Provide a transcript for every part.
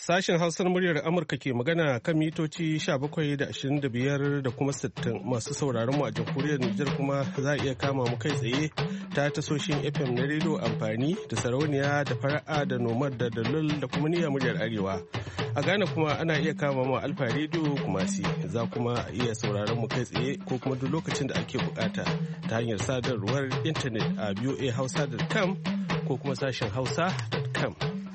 Sashen Hausar muryar Amurka ke magana kan mitoci 17 da 25 da kuma 60 masu sauraron mu a jamhuriyar Nijar kuma za a iya kama mu kai tsaye ta tasoshin FM na rediyo amfani da sarauniya da fara'a da nomad da dalol da kuma niyyar muryar Arewa. A Ghana kuma ana iya kama mu Alfa rediyo kuma za kuma iya sauraron mu kai tsaye ko kuma duk lokacin da ake bukata ta hanyar sadarwar intanet a voahausa.com ko kuma sashen hausa.com.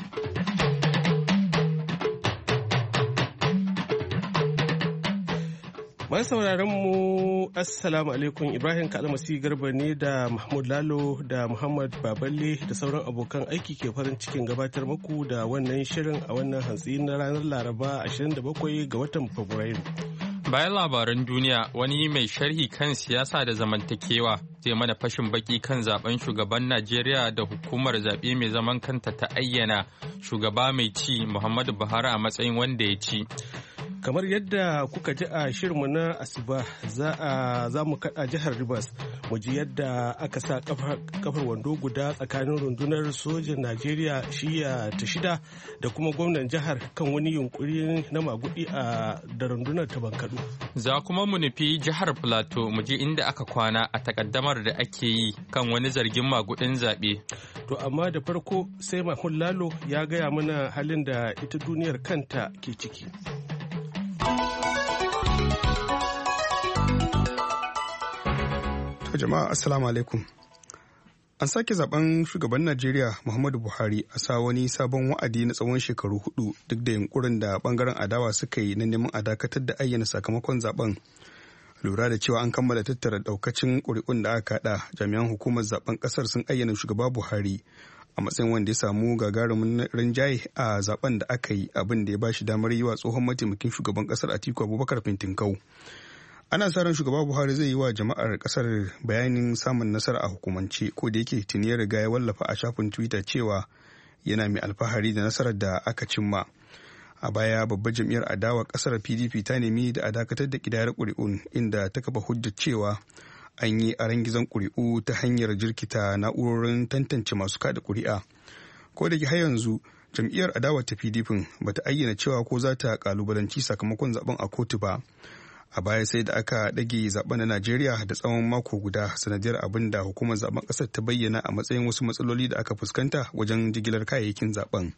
Mai sauraron mu assalamu alaikum, Ibrahim Kalmasi Garba ne da Mahmud Lalo da Muhammad Baballe da sauran abokan aiki ke farin cikin gabatar muku da wannan shirin a wannan hantsi na ranar Laraba 27 ga watan Fabrairu. Bayan labaran duniya, wani mai sharhi kan siyasa da zamantakewa zai mana fashin baki kan zaben shugaban Najeriya da hukumar zaɓe mai zaman kanta ta ayyana shugaba mai ci Muhammadu Buhari a matsayin wanda ya ci. Kamar yadda kuka ji a shirinmu na asuba za mu kaɗa jihar Rivers mu ji yadda aka sa kafar wando guda tsakanin rundunar sojin Najeriya shiya ta 6 da kuma gwamnan jihar kan wani yunkuri na magudi da rundunar ta bankaɗo. Za kuma mu nufi jihar Plateau mu ji inda aka kwana a takaddamar da ake yi kan wani zargin magudin zaɓe. To amma da farko sai Mahmud Lalo ya gaya mana halin da ita duniyar kanta ke ciki. Jama'a assalamu alaikum. An sake zaben shugaban Najeriya Muhammadu Buhari a sa wani sabon wa'adi na tsawon shekaru 4 duk da yunkurin da bangaren adawa suka yi na neman a dakatar da ayyana sakamakon zaben. Lura da cewa an kammala tattara daukacin ƙuri'un da aka haɗa, jami'an hukumar zaben ƙasar sun ayyana shugaba Buhari a matsayin wanda ya samu gagarumin rinjaye a zaben da aka yi, abin da ya ba shi damar yi wa tsohon mataimakin shugaban ƙasar Atiku Abubakar fintinkau. Ana sa ran shugaba Buhari zai yi wa jama'ar kasar bayanin samun nasara a hukumance, ko da yake tuni ya riga ya wallafa a shafin Twitter cewa yana mai alfahari da nasarar da aka cimma. A baya babbar jam'iyyar adawa kasar PDP ta nemi da a dakatar da kidayar ƙuri'un, inda ta kafa hujjar cewa an yi arangizan ƙuri'u ta hanyar jirkita na'urorin tantance masu kada ƙuri'a. Ko da ke har yanzu jam'iyyar adawa ta PDP bata ayyana cewa ko za ta kalubalanci sakamakon zaben a kotu ba. A baya sai da aka ɗage zaben na Najeriya da tsawon mako guda sanadiyar abin da hukumar zaben ƙasar ta bayyana a matsayin wasu matsaloli da aka fuskanta wajen jigilar kayayyakin zaben.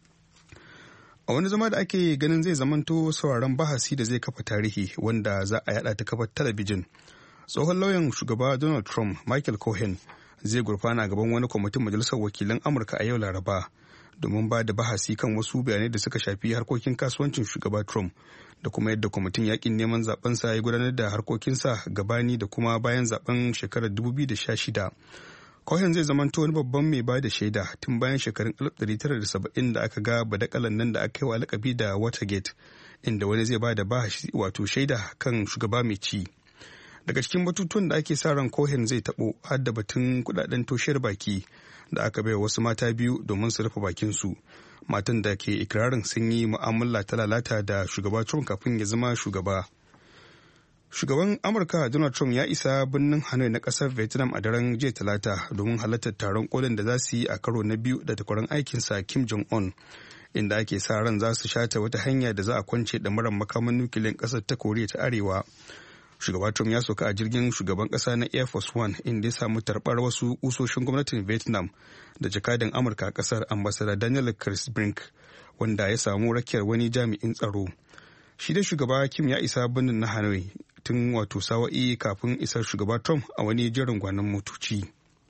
A wani zama da ake ganin zai zamanto sauraron bahasi da zai kafa tarihi wanda za a yada ta kafar talabijin, tsohon lauyan shugaba Donald Trump Michael Cohen zai gurfana gaban wani kwamitin majalisar wakilan Amurka a yau Laraba domin ba da bahasi kan wasu bayanai da suka shafi harkokin kasuwancin shugaba Trump da kuma yadda kwamitin yakin neman zabensa ya gudanar da harkokinsa gabani da kuma bayan zaben shekarar 2016. Cohen zai zamanto wani babban mai ba da shaida tun bayan shekarun 1970 da aka ga badakalan nan da aka yi wa lakabi da Watergate, inda wani zai ba da bahasi wato shaida kan shugaba mai ci. Daga cikin batutuwan da ake sa ran Cohen zai tabo har da batun kudaden toshiyar baki da aka bai wasu mata biyu domin su rufe bakinsu, matan da ke ikirarin sun yi mu'amala ta lalata da shugaba Trump kafin ya zama shugaba. Shugaban Amurka Donald Trump ya isa birnin Hanoi na kasar Vietnam a daren jiya Talata domin halartar taron kolin da za su yi a karo na biyu da takwaran aikinsa Kim Jong-un, inda ake sa ran za su shata wata hanya da za a kwance ɗamarar makaman nukiliyan ƙasar ta Koriya ta Arewa. Shugaba Trump ya soka a jirgin shugaban kasa na Air Force One, inda ya samu tarbar wasu kusoshin gwamnatin Vietnam da jakadan Amurka a kasar ambassador Daniel Crisbrink, wanda ya samu rakiyar wani jami'in tsaro. Shi da shugaba Kim ya isa birnin na Hanoi tun wato sawa'i kafin isar shugaba Trump a wani jerin gwanon motoci.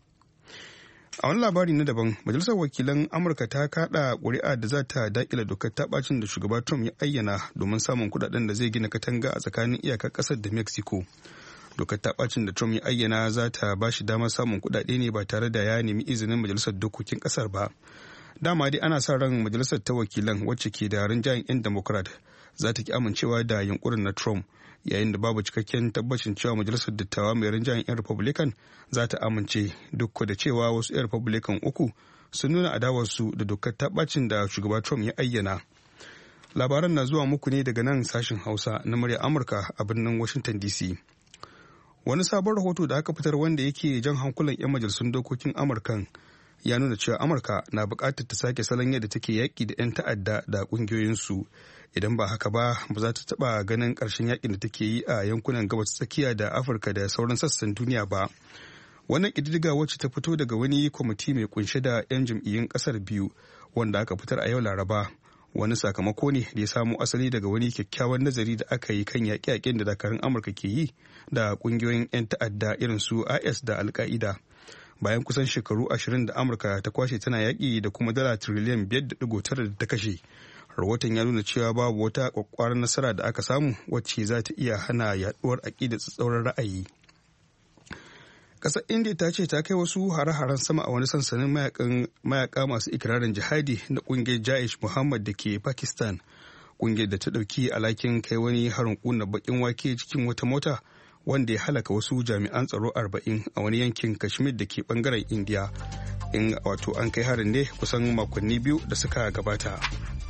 A wani labari na daban, Majalisar Wakilan Amurka ta kada ƙuri'a da za ta daƙila dokar taɓacin da shugaba Trump ya ayyana domin samun kuɗaɗen da zai gina katanga a tsakanin iyakar ƙasar da Mexico. Dokar taɓacin da Trump ya ayyana za ta ba shi damar samun kuɗaɗe ne ba tare da ya nemi izinin Majalisar Dokokin ƙasar ba. Dama dai ana sa ran Majalisar ta Wakilan, wacce ke da rinjayen 'yan Democrat, za ta ki amincewa da yunkurin na Trump, yayin da babu cikakken tabbacin cewa Majalisar Dattawa mai rinjayen 'yan Republican za ta amince, duk da cewa wasu 'yan Republican uku sun nuna adawarsu da dokar taɓacin da shugaba Trump ya ayyana. Labaran na zuwa muku ne daga nan sashen Hausa na murya Amurka a birnin Washington DC. Wani sabon rahoto da aka fitar wanda yake jan hankulan 'yan majalisun dokokin Amurkan ya nuna cewa Amurka na buƙatar ta sake salon yadda take yaƙi da 'yan ta'adda da ƙungiyoyinsu. Idan ba haka ba za ta taɓa ganin ƙarshen yaƙin da take yi a yankunan gabas tsakiya da Afirka da sauran sassan duniya ba. Wannan ƙididdiga wacce ta fito daga wani kwamiti mai kunshe da 'yan jam'iyyun ƙasar biyu wanda aka fitar a yau Laraba. Wani sakamako ne da ya samo asali daga wani kyakkyawan nazari da aka yi kan yaƙe-yaƙen da dakarun Amurka ke yi da ƙungiyoyin 'yan ta'adda irin su IS da Al-Qaida. Bayan kusan shekaru 20 da Amurka ta kwashe tana yaƙi da kuma dala tiriliyan 5.9 da ta kashe. Rahoton ya nuna cewa babu wata ƙwaƙƙwarar nasara da aka samu wacce za ta iya hana yaɗuwar aƙidar tsatsauran ra'ayi. Ƙasar India ta ce ta kai wasu hare-haren sama a wani sansanin mayaka masu ikirarin jihadi na ƙungiyar Jaish Muhammad da ke Pakistan. Ƙungiyar da ta ɗauki alhakin kai wani harin ƙuna baƙin wake cikin wata mota wanda ya halaka wasu jami'an tsaro 40 a wani yankin Kashmir da ke ɓangaren India. Wato an kai harin ne kusan makonni biyu da suka gabata.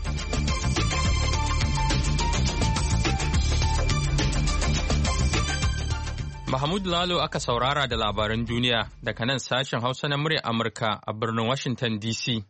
Mahmud Lalo aka saurara da labaran duniya daga nan sashen Hausa na muryar Amurka a birnin Washington DC.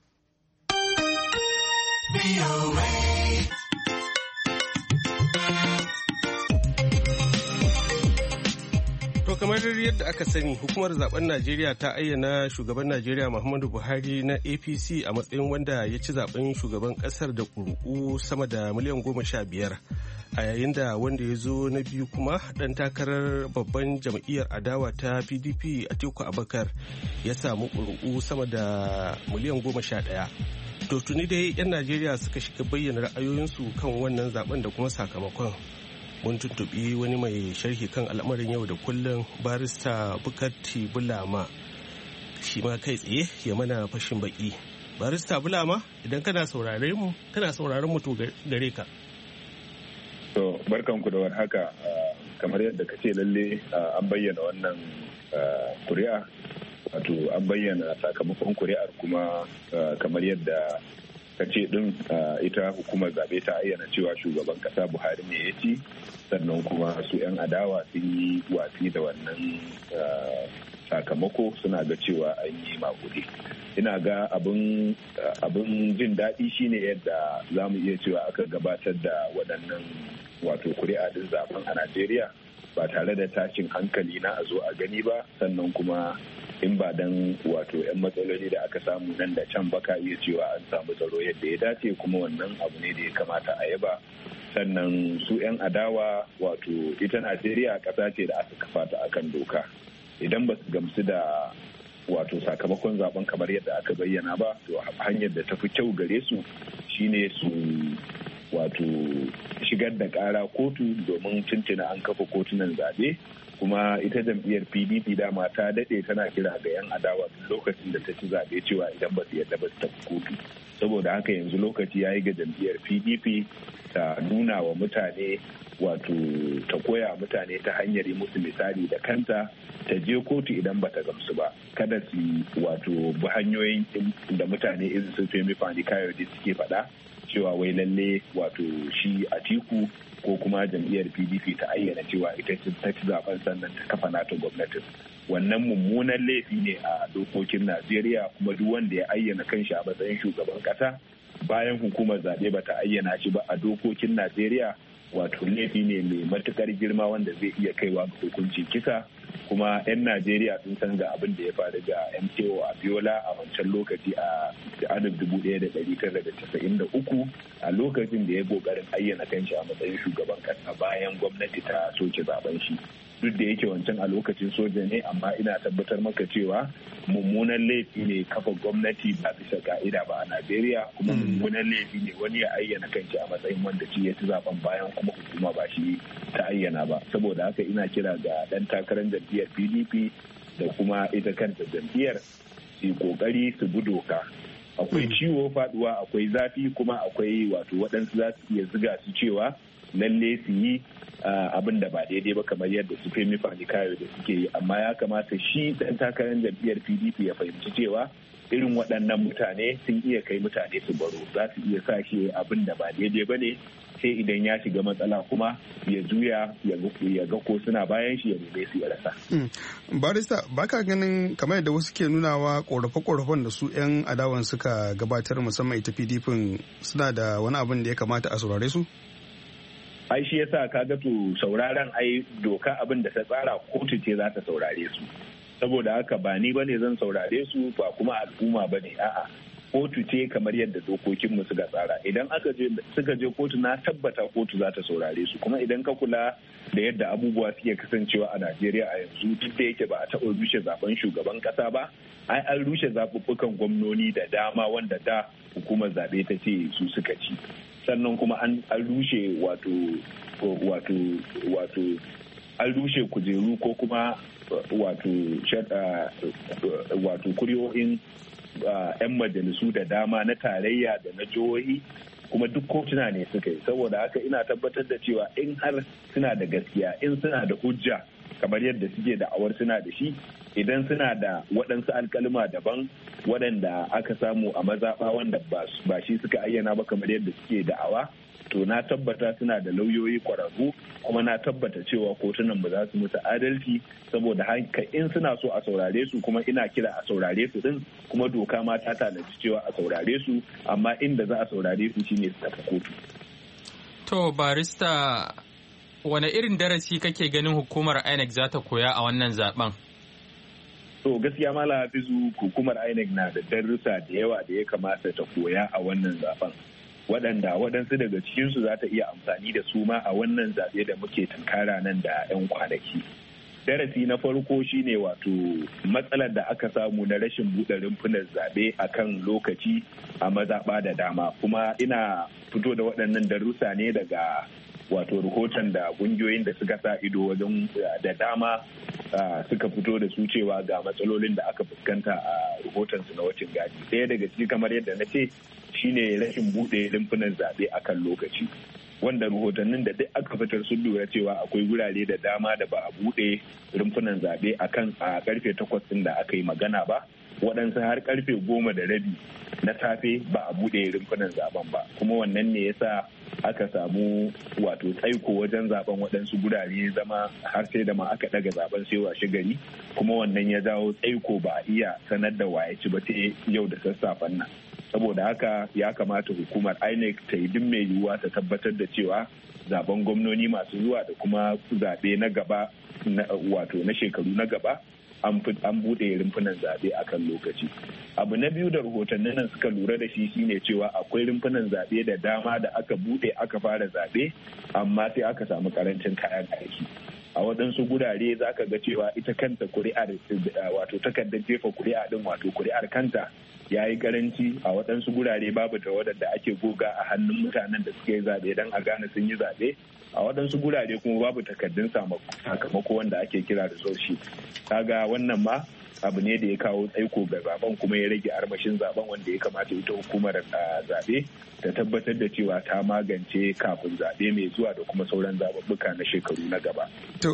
To kamar yadda aka sani, hukumar zaben Najeriya ta ayyana shugaban Najeriya Muhammadu Buhari na APC a matsayin wanda ya ci zaben shugaban kasar da ƙuri'u sama da miliyan 15. A yayin da wanda ya zo na biyu kuma ɗan takarar babban jam'iyyar adawa ta PDP Atiku Abubakar ya samu ƙuri'u sama da miliyan 11. To tuni dai 'yan Najeriya suka shiga bayyana ra'ayoyinsu kan wannan zaben da kuma sakamakon. Mun tuntuɓi wani mai sharhi kan al'amarin yau da kullum barista Bukati Bulama, shi ma kai tsaye ya mana fashin baki. Barista Bulama, idan kana sauraren mu to gare ka. To barkanku da warhaka, kamar yadda ka ce lalle an bayyana wannan kuri'a, wato an bayyana sakamakon kuri'ar kuma kamar yadda ka ce din ita hukumar zabe ta ayyana cewa shugaban kasa Buhari ne ya ci, sannan kuma su 'yan adawa sun yi watsi da wannan sakamako, suna ga cewa an yi maguɗi. Ina ga abin jin daɗi shine yadda za mu iya cewa aka gabatar da waɗannan wato kuri'a din zaben a Najeriya ba tare da tashin hankali na a zo a gani ba, sannan kuma in ba dan wato 'yan matsaloli da aka samu nan da can baka iya cewa an samu tsaro yadda ya dace, kuma wannan abu ne da ya kamata a yaba. Sannan su 'yan adawa, wato ita Najeriya ƙasa ce da aka kafa ta akan doka. Idan ba su gamsu da wato sakamakon zaben kamar yadda aka bayyana ba, to hanyar da tafi kyau gare su shine su wato shigar da ƙara kotu, domin tuntuna an kafa kotunan zaɓe. Kuma ita jam'iyyar PDP dama ta daɗe tana kira ga 'yan adawa lokacin da ta ci zaɓe cewa idan ba su yadda ba su tafi kotu. Saboda haka yanzu lokaci ya yi ga jam'iyyar PDP ta nuna wa mutane, wato ta koya mutane ta hanyar yi musu misali da kanta, ta je kotu idan ba ta gamsu ba. Kada su wato bi hanyoyin da mutane irin su Femi Fani-Kayode suke faɗa cewa wai lalle wato shi Atiku ko kuma jam'iyyar PDP ta ayyana cewa ita ce ta ci zaben sannan ta kafa nata gwamnatin. Wannan mummunan laifi ne a dokokin Najeriya, kuma duk wanda ya ayyana kanshi a matsayin shugaban kasa bayan hukumar zaɓe ba ta ayyana shi ba a dokokin Najeriya, wato laifi ne mai matukar girma wanda zai iya kaiwa ga hukuncin kisa. Kuma 'yan Najeriya sun san ga abin da ya faru ga MKO Abiola a wancan lokaci a 1993 a lokacin da ya kokarin ayyana kanshi a matsayin shugaban kasa bayan gwamnati ta soke zaben shi. Duk da yake wancan a lokacin soja ne, amma ina tabbatar maka cewa mummunan laifi ne kafa gwamnati ba bisa ka'ida ba a Najeriya, kuma mummunan laifi ne wani ya ayyana kanshi a matsayin wanda shi ya ci zaben bayan kuma hukuma ba shi ta ayyana ba. Saboda haka ina kira ga dan takarar jam'iyyar PDP da kuma ita kanta jam'iyyar su kokari su bi doka. Akwai ciwo faduwa, akwai zafi, kuma akwai wato waɗansu za su iya ziga su cewa lalle su yi abin da ba daidai ba kamar yadda su Femi Fani-Kayo da suke yi, amma ya kamata shi dan takarar jam'iyyar PDP ya fahimci cewa irin waɗannan mutane sun iya kai mutane su baro, za su iya sa shi abin da ba daidai ba ne, sai idan ya shiga matsala kuma ya juya ya ga ko suna bayan shi ya neme su ya rasa. Barista, baka ganin kamar yadda wasu ke nunawa korafe-korafen da su 'yan adawan suka gabatar musamman ita PDP suna da wani abin da ya kamata a saurare su? Ai shi yasa ka ga to sauraron ai doka abin da ta tsara kotu ce za ta saurare su. Saboda haka ba ni bane zan saurare su ba kuma al'umma bane, a'a kotu ce kamar yadda dokokinmu suka tsara. Idan suka je kotu na tabbata kotu za ta saurare su, kuma idan ka kula da yadda abubuwa suke kasancewa a Najeriya a yanzu, duk da yake ba a taɓa rushe zaben shugaban ƙasa ba, ai an rushe zaɓuɓɓukan gwamnoni da dama wanda da hukumar zaɓe ta ce su suka ci. Sannan kuma an rushe wato an rushe kujeru ko kuma wato kuri'o'in 'yan majalisu da dama na tarayya da na jihohi, kuma duk kotuna ne suka yi. Saboda haka ina tabbatar da cewa in har suna da gaskiya, in suna da hujja kamar yadda suke da'awar suna da shi, idan suna da waɗansu alkalima daban waɗanda aka samu a mazaɓa wanda ba shi suka ayyana ba kamar yadda suke da'awa, to na tabbata suna da lauyoyi kwararru, kuma na tabbata cewa kotunan ba za su musu adalci. Saboda haka in suna so a saurare su, kuma ina kira a saurare su din, kuma doka ma ta tanaji cewa a saurare su, amma inda za a saurare su shine su tafi kotu. To barista, wane irin darasi kake ganin hukumar INEC za ta koya a wannan zaben? To gaskiya Malam Hafizu, hukumar INEC na da darussa da yawa da ya kamata ta koya a wannan zaben, waɗansu daga cikinsu za ta iya amfani da su ma a wannan zaɓe da muke tunkara nan da 'yan kwanaki. Darasi na farko shine wato matsalar da aka samu na rashin buɗe rumfunan zaɓe a kan lokaci a mazaɓa da dama, kuma ina fito da waɗannan darussa ne daga wato rahoton da ƙungiyoyin da suka sa ido wajen da dama suka fito da su cewa ga matsalolin da aka fuskanta a rahotonsu na wacin gadi. Ɗaya daga ciki kamar yadda na ce shine rashin buɗe rumfunan zaɓe a kan lokaci, wanda rahotannin da duk aka fitar sun lura cewa akwai wurare da dama da ba a buɗe rumfunan zaɓe a karfe 8 ɗin da aka yi magana ba, waɗansu har karfe 10:30 na safe ba a buɗe rumfunan zaben ba, kuma wannan ne yasa aka samu wato tsaiko wajen zaben waɗansu gurare zama har sai da ma aka ɗaga zaben sai washe gari, kuma wannan ya jawo tsaiko ba a iya sanar da waye ci ba sai yau da sassafen nan. Saboda haka ya kamata hukumar INEC ta yi duk mai yiwuwa ta tabbatar da cewa zaben gwamnoni masu zuwa da kuma zaɓe na gaba wato na shekaru na gaba an buɗe rumfunan zaɓe a kan lokaci. Abu na biyu da rahotannin nan suka lura da shi shine cewa akwai rumfunan zaɓe da dama da aka buɗe aka fara zaɓe, amma sai aka samu karancin kayan aiki. A waɗansu gurare za ka ga cewa ita kanta kuri'ar wato takardar jefa kuri'a din wato kuri'ar kanta ya yi karanci. A waɗansu gurare babu tawadar da ake goga a hannun mutanen da suka yi zaɓe don a gane sun yi zaɓe. A waɗansu gurare kuma babu takardun sakamako wanda ake kira da soshi. Kaga wannan ma abu ne da ya kawo tsaiko ga zaben, kuma ya rage armashin zaben wanda ya kamata ita hukumar zaɓe ta tabbatar da cewa ta magance kafin zaɓe mai zuwa da kuma sauran zaɓuɓɓuka na shekaru na gaba. To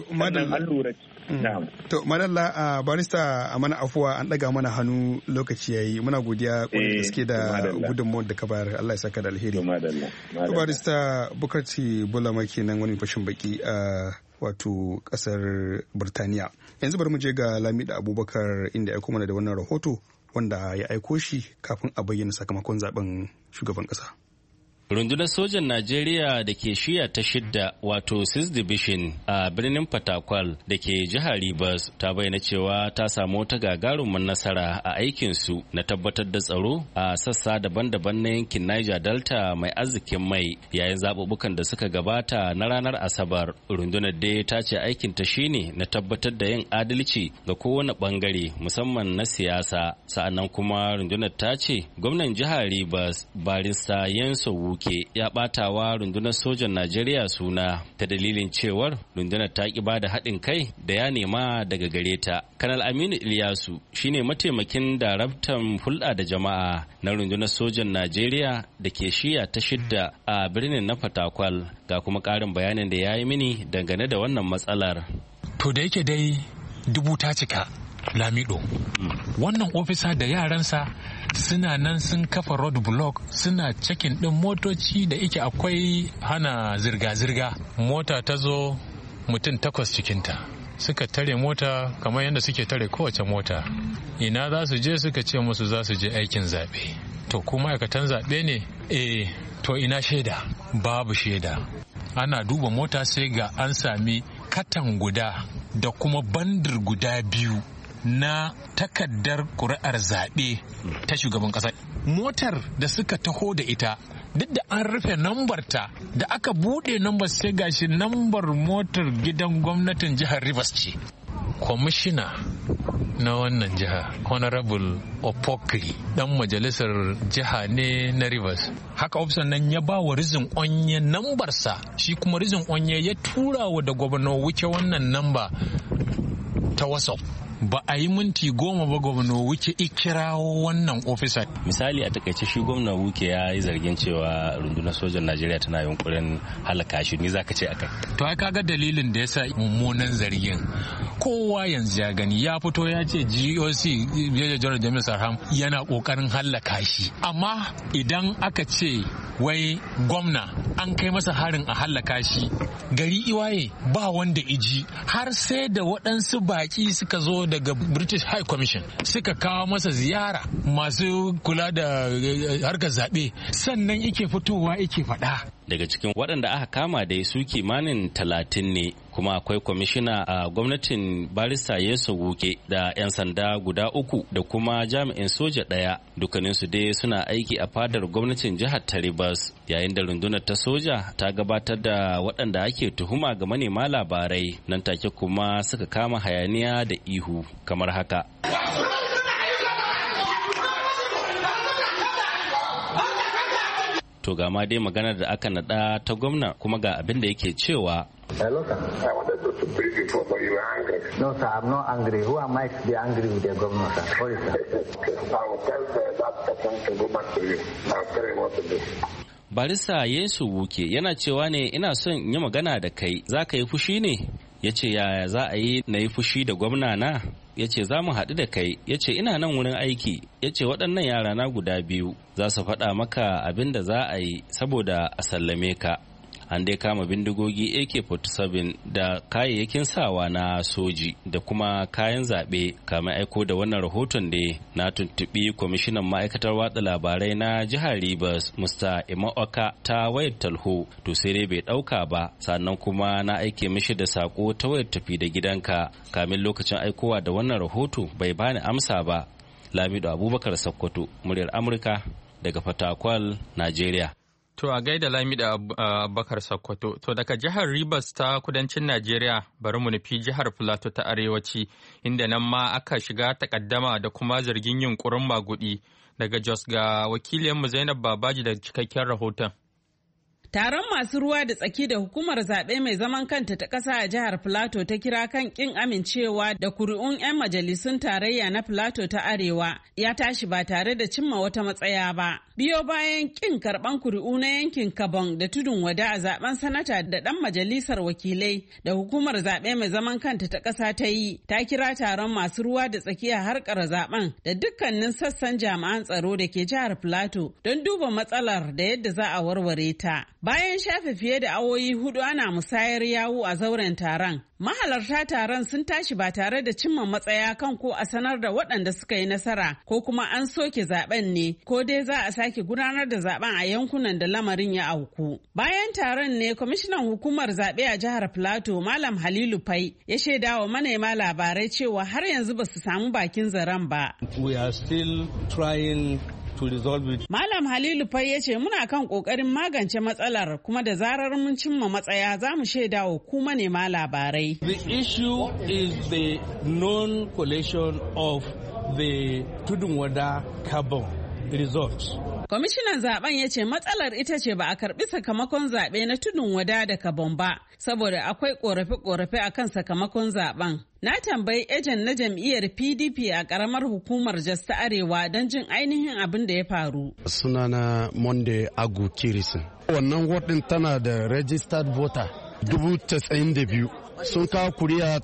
madalla a barista a mana afuwa an ɗaga mana hannu lokaci yayi, muna godiya kwarai gaske da gudunmawar da ka bayar, Allah ya saka da alheri. Barista Bukarti Bulama kenan wani fashin baki a wato kasar Birtaniya. Yanzu bari mu je ga Lamida Abubakar inda ya kuma da wannan rahoto wanda ya aiko shi kafin a bayyana sakamakon zaben shugaban kasa. Rundunar sojan Najeriya da ke shiya ta 6 wato 6th Division a birnin Fatakwal da ke jihar Rivers ta bayyana cewa ta samu wata gagarumin nasara a aikinsu na tabbatar da tsaro a sassa daban-daban na yankin Niger Delta mai arzikin mai yayin zaɓuɓɓukan da suka gabata na ranar Asabar. Rundunar dai ta ce aikinta shine na tabbatar da yin adalci ga kowane ɓangare musamman na siyasa. Sa'annan kuma rundunar ta ce gwamnan jihar Rivers Barista Yenso Wuke ya ɓatawa rundunar sojan Najeriya suna ta dalilin cewar rundunar ta ƙi bada haɗin kai da ya nema daga gare ta. Kanal Aminu Ilyasu shine mataimakin daraktan hulɗa da jama'a na rundunar sojan Najeriya da ke shiya ta 6 a birnin na Fatakwal, ga kuma ƙarin bayanin da ya yi mini dangane da wannan matsalar. To da yake dai dubu ta cika Lamido. Wannan ofisa da yaransa suna nan sun kafa road block suna cekin din motoci da yake akwai hana zirga-zirga. Mota ta zo mutum 8 cikinta. Suka tare mota kamar yadda suke tare kowace mota. Ina za su je suka ce musu za su je aikin zaɓe. To ko ma'aikatan zaɓe ne? To ina shaida? Babu shaida. Ana duba mota sai ga an sami katan guda da kuma bandir guda 2 na takaddar ƙuri'ar zaɓe ta shugaban ƙasa. Motar da suka taho da ita duk da an rufe nambarta da aka buɗe nambar sai gashi nambar motar gidan gwamnatin jihar Rivers ce. Kwamishina na wannan jiha Honorable Opokri dan majalisar jiha ne na Rivers. Haka ofisan nan ya ba wa Rizin Onye nambarsa, shi kuma Rizin Onye ya tura wa da gwamna Wuke wannan namba ta WhatsApp. Ba a yi minti 10 ba gwamna Wuke ikirawo wannan ofisa. Misali a takaice shi gwamna Wuke ya yi zargin cewa rundunar sojan Najeriya tana yunkurin halaka shi, ni zaka ce akai? To ai kaga dalilin da yasa mummunan zargin. Kowa yanzu ya gani ya fito ya ce GOC General James Arham yana kokarin halaka shi. Amma idan aka ce wai gwamna an kai masa harin a halaka shi, gari iwaye ba wanda iji, har sai da waɗansu baƙi suka zo daga British High Commission suka kawo masa ziyara, masu kula da harkar zaɓe, sannan yake fitowa yake faɗa. Daga cikin waɗanda aka kama da su kimanin 30 ne, kuma akwai kwamishina a gwamnatin barista Yesu Wuke da 'yan sanda guda 3 da kuma jami'in soja 1. Dukkaninsu dai suna aiki a fadar gwamnatin jihar ta Rivers, yayin da rundunar ta soja ta gabatar da waɗanda ake tuhuma ga manema labarai, nan take kuma suka kama hayaniya da ihu kamar haka. To ga ma dai maganar da aka naɗa ta gwamna, kuma ga abin da yake cewa. Hello, sir. I wanted to speak before, but you were angry. No, sir, I'm not angry. Who am I to be angry with the governor, sir? Sorry, sir. I will tell that person to go back to you. I'll tell him what to do. Barista Yesu Wuke yana cewa ne, ina son in yi magana da kai, za ka yi fushi ne? Ya ce yaya za a yi na yi fushi da gwamna na? Ya ce za mu haɗu da kai. Ya ce ina nan wurin aiki. Ya ce waɗannan yara na guda 2 za su faɗa maka abin da za a yi saboda a sallame ka. An dai kama bindigogi AK-47 da kayayyakin sawa na soji da kuma kayan zaɓe. Kamar aiko da wannan rahoton da na tuntuɓi kwamishinan ma'aikatar watsa labarai na jihar Rivers, Mr. Imaoka, ta wayar talho, to sai dai bai ɗauka ba, sannan kuma na aike mishi da sako ta wayar tafi da gidanka. Kamin lokacin aikowa da wannan rahoto bai bani amsa ba. Lamido Abubakar Sokoto, muryar Amurka daga Fatakwal, Najeriya. To a gaida Lamida Abubakar Sokoto. To daga jihar Rivers ta kudancin Najeriya bari mu nufi jihar Filato ta arewaci, inda nan ma aka shiga takaddama da kuma zargin yunkurin magudi. Daga Jos ga wakiliyanmu Zainab Babaji da cikakken rahoton. Taron masu ruwa da tsaki da hukumar zaɓe mai zaman kanta ta ƙasa a jihar Filato ta kira kan ƙin amincewa da kuri'un 'yan majalisun tarayya na Filato ta Arewa ya tashi ba tare da cimma wata matsaya ba. Biyo bayan ƙin karɓan kuri'u na yankin Kabon da Tudun Wada a zaben sanata da ɗan majalisar wakilai da hukumar zaɓe mai zaman kanta ta ƙasa ta yi, ta kira taron masu ruwa da tsaki a harkar zaben da dukkanin sassan jami'an tsaro da ke jihar Filato don duba matsalar da yadda za a warware ta. Bayan shafe fiye da awoyi 4 ana musayar yawu a zauren taron, mahalarta taron sun tashi ba tare da cimma matsaya kan ko a sanar da waɗanda suka yi nasara ko kuma an soke zaben ne ko dai za a sake gudanar da zaben a yankunan da lamarin ya auku. Bayan taron ne kwamishinan hukumar zaɓe a jihar Filato Malam Halilu Fai ya shaida wa manema labarai cewa har yanzu ba su samu bakin zaren ba. We are still trying to resolve it. Malam Halilu Fai ya ce muna kan kokarin magance matsalar kuma da zarar mun cimma matsaya za mu shaida wa ku manema labarai. The issue is the non-collation of the Tudun Wada carbon results. Kwamishinan zaben ya ce matsalar ita ce ba a karbi sakamakon zaɓe na tudun wada da Kabon ba, saboda akwai ƙorafe-ƙorafe a kan sakamakon zaben. Na tambayi ejen na jam'iyyar PDP a ƙaramar hukumar Jos ta Arewa don jin ainihin abin da ya faru. Sunana Monday Agu Kirisin. Wannan wadin tana da registered voter 92,000. Sun kawo kuri'a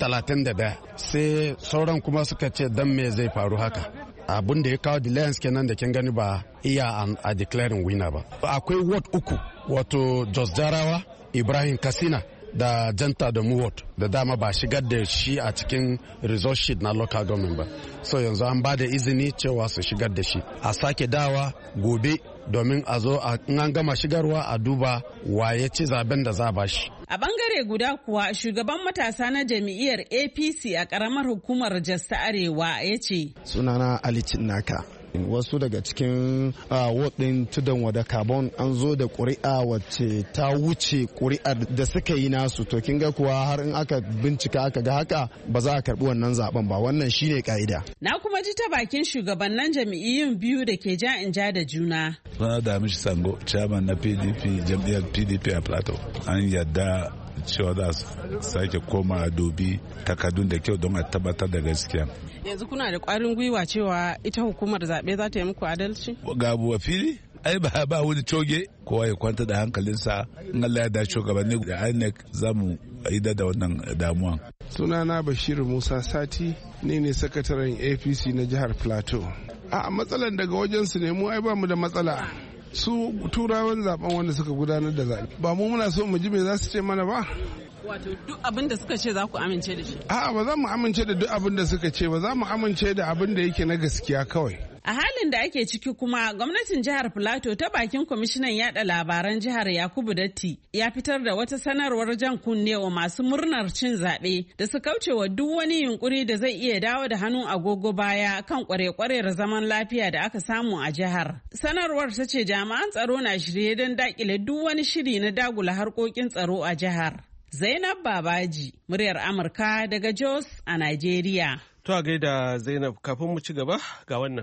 31,000 sai sauran kuma suka ce dan me zai faru haka. Abin da ya kawo delayance kenan da kin gani ba iya a declaring winner ba. Akwai ward 3 wato Jos Jarawa, Ibrahim Kasina da Janta da Muwot da dama ba shigar da shi a cikin result sheet na local government ba. So yanzu an ba da izini cewa su shigar da shi. A sake dawa gobe domin a zo in an gama shigarwa a duba waye ci zaben da za ba shi. A bangare guda kuwa shugaban matasa na jam'iyyar APC a karamar hukumar Jos ta Arewa ya ce. Sunana Ali Cinnaka. Wasu daga cikin wadin tudun wada Kabon an zo da ƙuri'a wacce ta wuce ƙuri'ar da suka yi nasu, to kin ga kuwa har in aka bincika aka ga haka ba za a karbi wannan zaben ba, wannan shine ka'ida. Na kuma ji ta bakin shugabannin jam'iyyun biyu da ke ja in ja da juna. Suna da Mishi Sango, chairman na PDP, jam'iyyar PDP a Plateau. An yadda cewa za su sake koma a dubi takardun da kyau don a tabbatar da gaskiya. Yanzu kuna da ƙwarin gwiwa cewa ita hukumar zaɓe za ta yi muku adalci? Ga abuwa fili, ai ba wani coge, kowa ya kwanta da hankalinsa, in Allah ya dace shugabanni da INEC za mu yi da wannan damuwan. Sunana Bashir Musa Sati, ne sakataren APC na jihar Plateau. A matsalan daga wajensu ne, mu ai ba mu da matsala. Su turawan zaben wanda suka gudanar da zaɓe ba mu muna so mu ji me za su ce mana ba. Wato duk abin da suka ce za ku amince da shi? A'a, ba za mu amince da duk abin da suka ce ba, za mu amince da abin da yake na gaskiya kawai. A halin da ake ciki kuma gwamnatin jihar Filato ta bakin kwamishinan yada labaran jihar Yakubu Datti ya fitar da wata sanarwar jan kunne wa masu murnar cin zaɓe da su kauce wa duk wani yunkuri da zai iya dawo da hannun agogo baya kan kware-kwarar zaman lafiya da aka samu a jihar. Sanarwar ta ce jami'an tsaro na shirye don dakile duk wani shiri na dagula harkokin tsaro a jihar. Zainab Babaji, muryar Amurka daga Jos a Najeriya. To a gaida Zainab, kafin mu ci gaba ga wannan.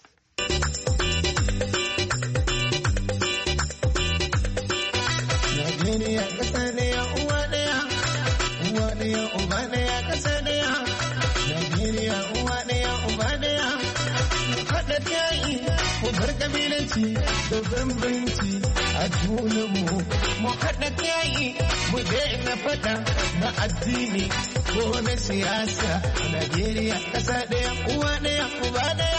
Najeriya ƙasa ɗaya uwa ɗaya, uwa ɗaya uba ɗaya ƙasa ɗaya. Najeriya uwa ɗaya uba ɗaya. Mu haɗa yayi mu bar ƙabilanci da bambanci a junanmu. Mu haɗa yayi mu daina faɗa na addini ko na siyasa. Najeriya ƙasa ɗaya uwa ɗaya uba ɗaya.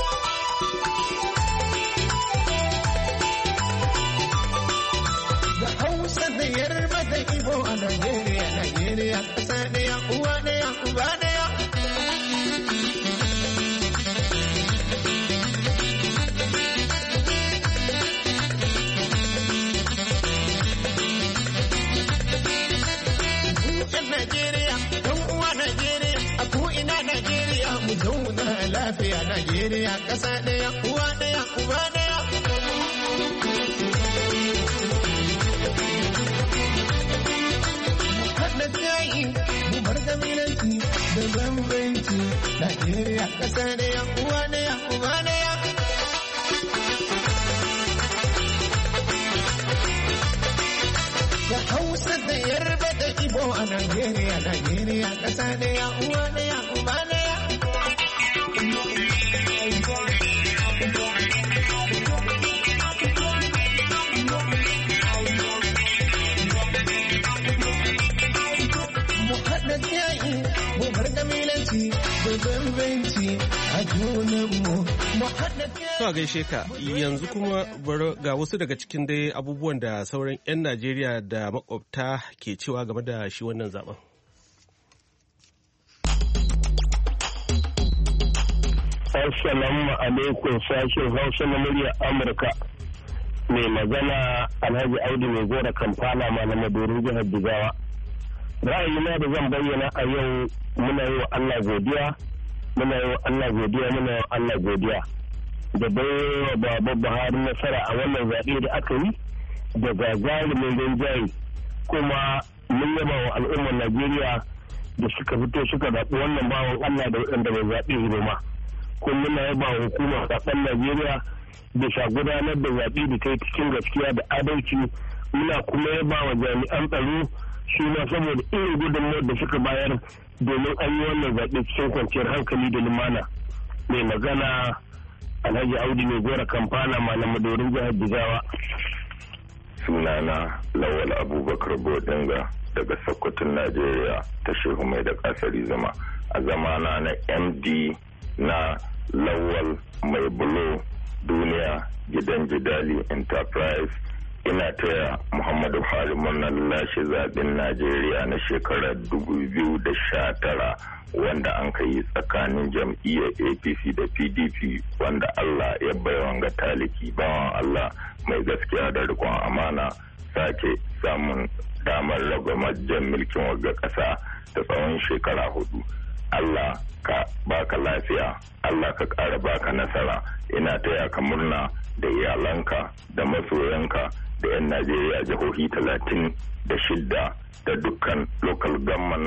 Hausa da Yarba da Igbo a Najeriya, Najeriya ƙasa ɗaya, uwa ɗaya, uba ɗaya. Yan Najeriya, ɗan uwa Najeriya, a ko'ina Najeriya, mu zauna lafiya Najeriya ƙasa ɗaya, uwa ɗaya, uba ɗaya. Mu bar kabilanci da bambanci Najeriya ƙasa ɗaya uwa ɗaya uba ɗaya. Da Hausa da Yarba da Igbo a Najeriya, Najeriya ƙasa ɗaya uwa ɗaya uba ɗaya. To gaishe ka, yanzu kuma ga wasu daga cikin dai abubuwan da sauran 'yan Najeriya da makwabta ke cewa game da shi wannan zaben. Assalamu alaikum, sashen Hausa na murya Amurka. Mai magana Alhaji Audu mai gora Kampala malama Dorin jihar Jigawa. Ra'ayina da zan bayyana a yau, muna yi wa Allah godiya, muna yi wa Allah godiya, muna yi wa Allah godiya. Da baiwa Baba Buhari nasara a wannan zaɓe da aka yi da gagarumin rinjaye, kuma mun yaba wa al'ummar Najeriya da suka fito suka zaɓi wannan bawan Allah da waɗanda bai zaɓe shi ba. Kuma muna yaba wa hukumar zaɓen Najeriya bisa gudanar da zaɓe da ta yi cikin gaskiya da adalci. Muna kuma yaba wa jami'an tsaro shi ma saboda irin gudunmawar da suka bayar domin an yi wannan zaɓe cikin kwanciyar hankali da lumana. Mai magana Alhaji Audu mai gora Kamfana Malam Madorin jihar Jigawa. Sunana Lawal Abubakar Bodinga daga Sokoton Najeriya ta Shehu Mai da Kasari Zama. A zamana na MD na Lawal Mai Bulo Duniya Gidan Jidali Enterprise, ina taya Muhammadu Buhari murnar lashe zaben Najeriya na shekarar 2019 wanda an kai tsakanin jam'iyyar APC da PDP, wanda Allah ya baiwa ga taliki bawan Allah mai gaskiya da rikon amana sake samun damar ragamar jan mulkin wagga ƙasa da tsawon shekara 4. Allah ka baka lafiya, Allah ka ƙara baka nasara. Ina taya ka murna da iyalanka da masoyanka da 'yan Najeriya jihohi 36 da dukkan local government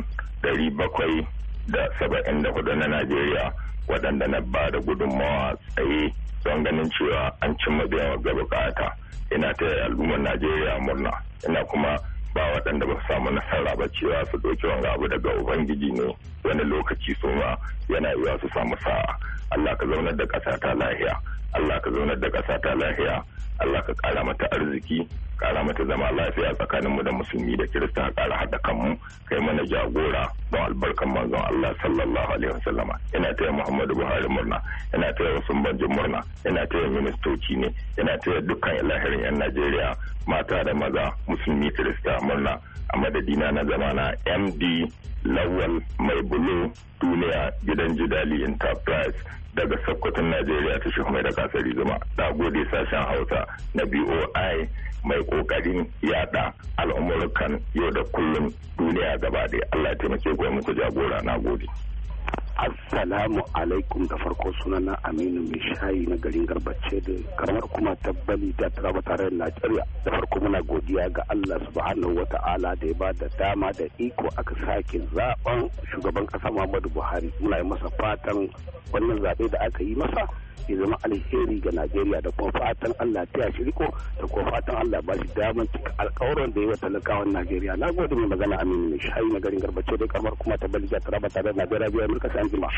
774 na Najeriya waɗanda na ba da gudunmawa tsaye don ganin cewa an cimma biyan ga bukata. Ina taya al'ummar Najeriya murna, ina kuma ba waɗanda ba su samu nasara ba cewa su ɗauki wanga abu daga Ubangiji ne, wani lokaci su ma yana iya su samu sa'a. Allah ka zaunar da ƙasa ta lahiya, Allah ka zaunar da ƙasa ta lahiya, Allah ka ƙara mata arziki, ƙara mata zama lafiya tsakaninmu da musulmi da kirista, ƙara haɗa kanmu, kai mana jagora don albarkan manzon Allah sallallahu alaihi wasallama. Ina taya Muhammadu Buhari murna, ina taya wasu banjin murna, ina taya ministoci ne, ina taya dukkan ilahirin 'yan Najeriya mata da maza, musulmi kirista murna. A madadina na zamana MD Lawal Mai Bulo Duniya Gidan Jidali Enterprise daga Sokoton Najeriya ta Shehu Mai da Kasari Zuma. Na gode sashen Hausa na BOI mai kokarin yada al'umurkan yau da kullum duniya gaba ɗaya. Allah ya taimake gwamnati jagora. Na gode. Assalamu alaikum, da farko sunana Aminu mai shayi na garin Garbace da karamar kuma tabbali ta Taraba tare da Najeriya. Da farko muna godiya ga Allah subhanahu wata'ala da ya ba da dama da iko aka sake zaben shugaban kasa Muhammadu Buhari. Muna yi masa fatan wannan zaɓe da aka yi masa ya zama alheri ga Najeriya, da kuma fatan Allah ta ya shiriko, da kuma fatan Allah ba shi daman cika alƙawarin da ya wa talakawan Najeriya. Na gode mai magana Aminu mai shayi na garin Garbace da karamar kuma tabbali ta Taraba tare da Najeriya. Biya Amurka sai anjima.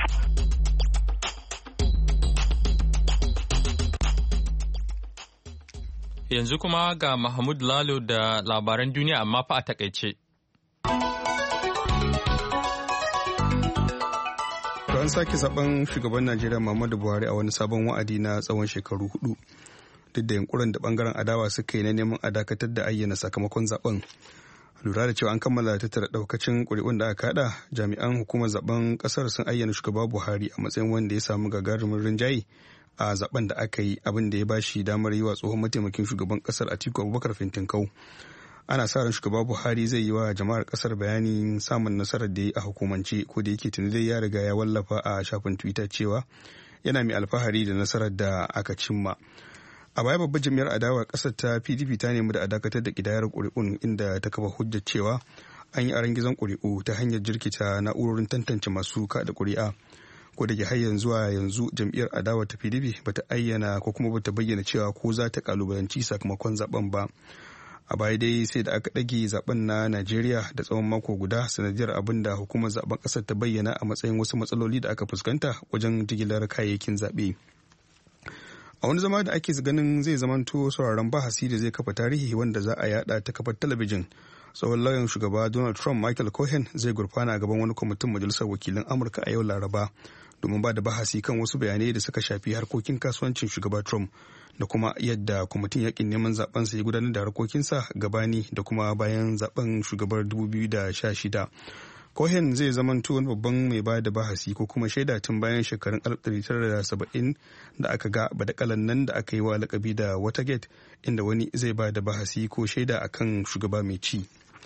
Yanzu kuma ga Mahmud Lalo da labaran duniya amma fa a takaice. An sake zaben shugaban Najeriya Muhammadu Buhari a wani sabon wa'adi na tsawon shekaru 4 duk da yankuran da bangaren adawa suka yi na neman a dakatar da ayyana sakamakon zaben. Lura da cewa an kammala tattara daukacin ƙuri'un da aka hada, jami'an hukumar zaben kasar sun ayyana shugaba Buhari a matsayin wanda ya samu gagarumin rinjaye a zaben da aka yi, abin da ya bashi damar yi wa tsohon mataimakin shugaban kasar Atiku Abubakar fintinkau. Ana sa ran shugaba Buhari zai yi wa jama'ar kasar bayanin samun nasarar da ya yi a hukumance, ko da yake tuni dai ya riga ya wallafa a shafin Twitter cewa yana mai alfahari da nasarar da aka cimma. A baya babbar jami'ar adawar kasar ta PDP ta nemi da a dakatar da kidayar ƙuri'un, inda ta kafa hujjar cewa an yi arangizon ƙuri'u ta hanyar jirkita na'urorin tantance masu kada ƙuri'a. Ko da ke har yanzu jam'iyyar adawar ta PDP bata ayyana ko kuma bata bayyana cewa ko za ta kalubalanci sakamakon zaben ba. A baya dai sai da aka ɗage zaben na Najeriya da tsawon mako guda sanadiyar abin da hukumar zaben ƙasar ta bayyana a matsayin wasu matsaloli da aka fuskanta wajen jigilar kayayyakin zaɓe. A wani zama da ake ganin zai zamanto sauraron bahasi da zai kafa tarihi wanda za a yada ta kafar talabijin, tsohon lauyan shugaba Donald Trump Michael Cohen zai gurfana a gaban wani kwamitin majalisar wakilan Amurka a yau Laraba domin ba da bahasi kan wasu bayanai da suka shafi harkokin kasuwancin shugaba Trump da kuma yadda kwamitin yakin neman zaben sa ya gudanar da harkokinsa gabani da kuma bayan zaben shugabar 2016. Cohen zai zamanto wani babban mai ba da bahasi ko kuma shaida tun bayan shekarun 1970 da aka ga badakalan nan da aka yi wa lakabi da Watergate, inda wani zai ba da bahasi ko shaida akan shugaba mai ci.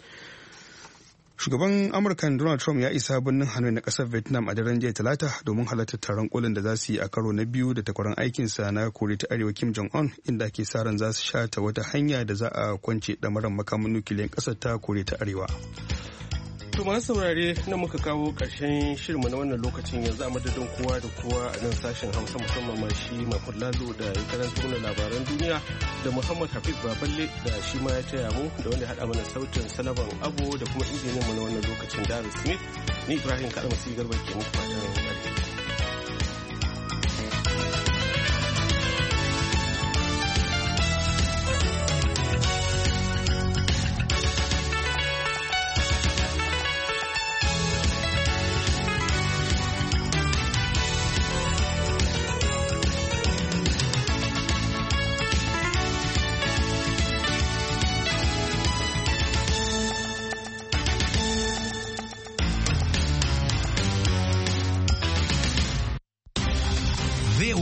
Shugaban Amurka Donald Trump ya isa birnin Hanoi na kasar Vietnam a daren jiya Talata domin halartar taron kolin da za su yi a karo na biyu da takwaran aikinsa na Koriya ta Arewa Kim Jong-un, inda ake sa ran za su shata wata hanya da za a kwance ɗamarar makamin nukiliyan ƙasar ta Koriya ta Arewa. To masu saurare na muka kawo ƙarshen shirinmu na wannan lokacin yanzu a madadin kowa da kowa a nan sashen Hausa musamman ma shi Mahmud Lalo da ya karanta mana labaran duniya da Muhammad Hafiz Baballe da shi ma ya taya mu da wanda ya haɗa mana sautin Salaman Abo da kuma injiniyanmu na wannan lokacin Darren Smith. Ni Ibrahim Kaɗa Masu Garba ke muku fatan alheri.